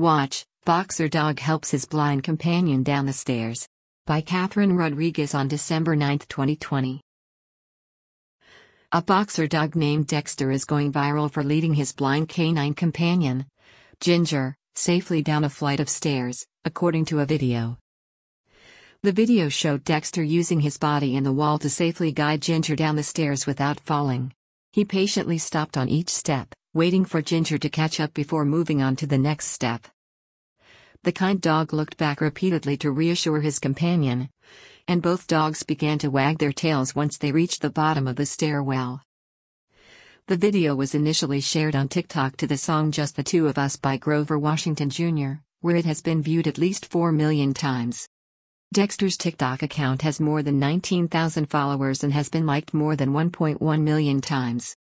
Watch, Boxer Dog Helps His Blind Companion Down the Stairs. By Catherine Rodriguez on December 9, 2020. A boxer dog named Dexter is going viral for leading his blind canine companion, Ginger, safely down a flight of stairs, according to a video. The video showed Dexter using his body and the wall to safely guide Ginger down the stairs without falling. He patiently stopped on each step, waiting for Ginger to catch up before moving on to the next step. The kind dog looked back repeatedly to reassure his companion, and both dogs began to wag their tails once they reached the bottom of the stairwell. The video was initially shared on TikTok to the song Just the Two of Us by Grover Washington Jr., where it has been viewed at least 4 million times. Dexter's TikTok account has more than 19,000 followers and has been liked more than 1.1 million times.